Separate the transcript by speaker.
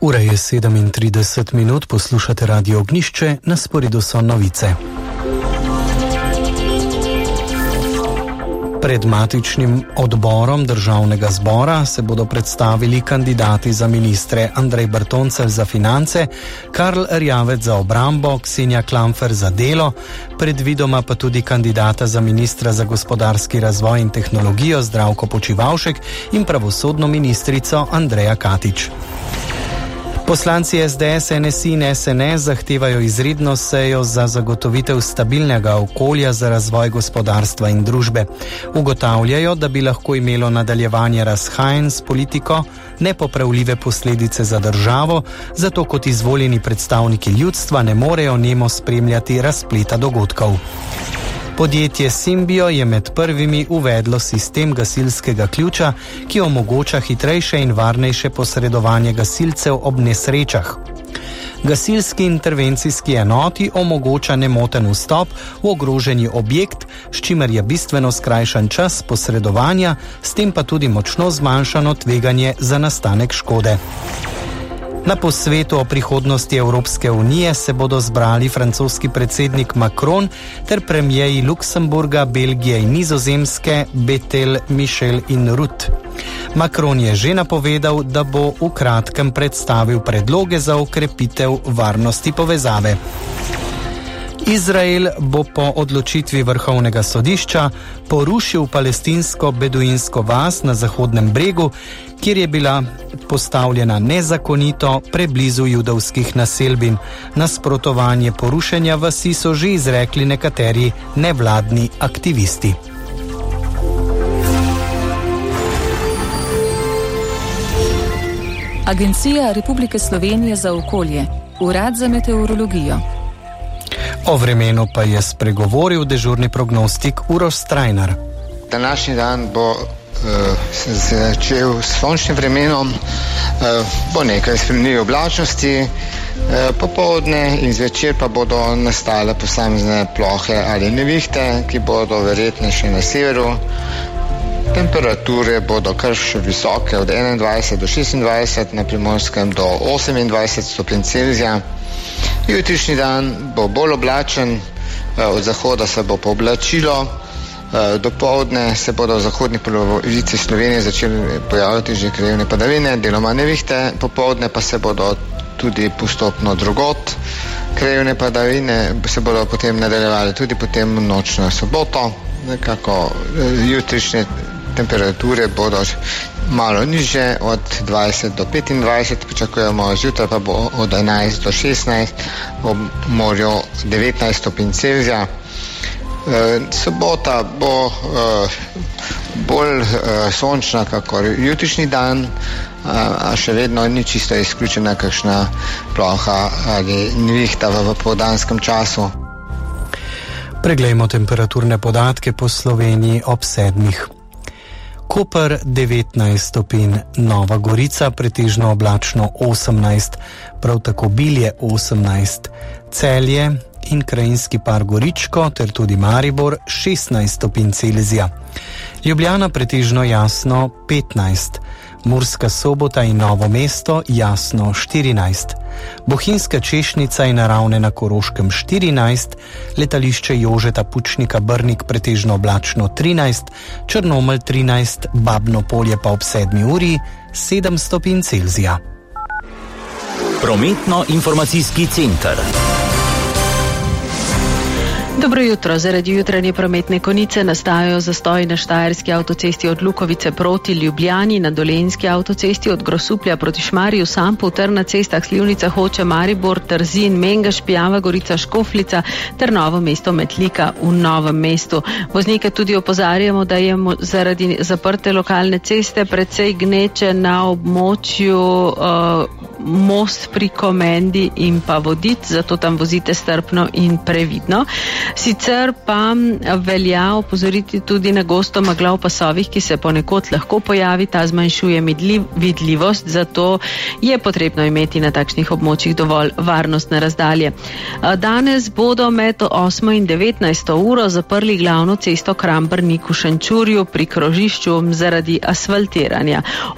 Speaker 1: Ura je 37 minut, poslušate Radio Ognjišče, na sporedu so novice. Pred matičnim odborom Državnega zbora se bodo predstavili kandidati za ministre Andrej Bertoncelj za finance, Karl Erjavec za obrambo, Ksenija Klampfer za delo, predvidoma pa tudi kandidata za ministra za gospodarski razvoj in tehnologijo Zdravko Počivalšek in pravosodno ministrico Andreja Katič. Poslanci SDS, NSI in SNS zahtevajo izredno sejo za zagotovitev stabilnega okolja za razvoj gospodarstva in družbe. Ugotavljajo, da bi lahko imelo nadaljevanje razhajanj s politiko nepopravljive posledice za državo, zato kot izvoljeni predstavniki ljudstva ne morejo nemo spremljati razpleta dogodkov. Podjetje Symbio je med prvimi uvedlo sistem gasilskega ključa, ki omogoča hitrejše in varnejše posredovanje gasilcev ob nesrečah. Gasilski intervencijski enoti omogoča nemoten vstop v ogroženi objekt, s čimer je bistveno skrajšan čas posredovanja, s tem pa tudi močno zmanjšano tveganje za nastanek škode. Na posvetu o prihodnosti Evropske unije se bodo zbrali francoski predsednik Macron ter premierji Luksemburga, Belgije in Nizozemske Bettel, Michel in Rutte. Macron je že napovedal, da bo v kratkem predstavil predloge za okrepitev varnosti povezave. Izrael bo po odločitvi Vrhovnega sodišča porušil palestinsko beduinsko vas na Zahodnem bregu, kjer je bila postavljena nezakonito preblizu judovskih naselbin. Nasprotovanje porušenja vasi so že izrekli nekateri nevladni aktivisti.
Speaker 2: Agencija Republike Slovenije za okolje, Urad za meteorologijo.
Speaker 1: O vremenu pa je spregovoril dežurni prognostik Uroš Strajnar.
Speaker 3: Današnji dan bo se začel s sončnim vremenom, bo nekaj spremenljive oblačnosti, popoldne in zvečer pa bodo nastale posamezne plohe ali nevihte, ki bodo verjetne še na severu. Temperature bodo kar še visoke, od 21 do 26, na Primorskem do 28 stopinj Celzija. Jutrišnji dan bo bolj oblačen, od zahoda se bo pooblačilo, dopoldne se bodo v zahodni polovici Slovenije začeli pojavljati že krajevne padavine, deloma nevihte, popoldne pa se bodo tudi postopno drugod. Krajevne padavine se bodo potem nadaljevali tudi potem nočno soboto, nekako jutrišnje temperature bodo malo nižje, od 20 do 25, pričakujemo zjutraj pa bo od 11 do 16, ob morju 19 stopinj Celzija. Sobota bo bolj sončna kakor jutrišnji dan, a še vedno ni čisto izključena kakšna ploha ali nevihta v popoldanskem času.
Speaker 1: Preglejmo temperaturne podatke po Sloveniji ob 7. Koper 19 stopinj, Nova Gorica pretežno oblačno 18, prav tako Bilje 18, Celje in krajinski par Goričko ter tudi Maribor 16 stopinj Celzija. Ljubljana pretežno jasno 15, Murska Sobota in Novo mesto jasno 14, Bohinjska Češnica in Ravne na Koroškem 14, letališče Jožeta Pučnika Brnik pretežno oblačno 13, Črnomelj 13, Babno Polje pa ob 7 uri 7 stopinj Celzija.
Speaker 4: Prometno-informacijski center.
Speaker 5: Dobro jutro. Zaradi jutranje prometne konice nastajajo zastoji na Štajerski avtocesti od Lukovice proti Ljubljani, na Dolenjski avtocesti od Grosuplja proti Šmarju, Sampu ter na cestah Slivnica, Hoče, Maribor, Trzin, Mengeš, Pijava, Gorica, Škofljica ter Novo mesto, Metlika v Novem mestu. Voznike tudi opozarjamo, da je zaradi zaprte lokalne ceste precej gneče na območju most pri Komendi in pa Vodic, zato tam vozite strpno in previdno. Sicer pa velja opozoriti tudi na gosto meglo v pasovih, ki se ponekod lahko pojavi, ta zmanjšuje vidljivost, zato je potrebno imeti na takšnih območjih dovolj varnostne razdalje. Danes bodo med 8 in 19 uro zaprli glavno cesto Kramber-Nikušenčurju pri krožišču zaradi asfaltiranja.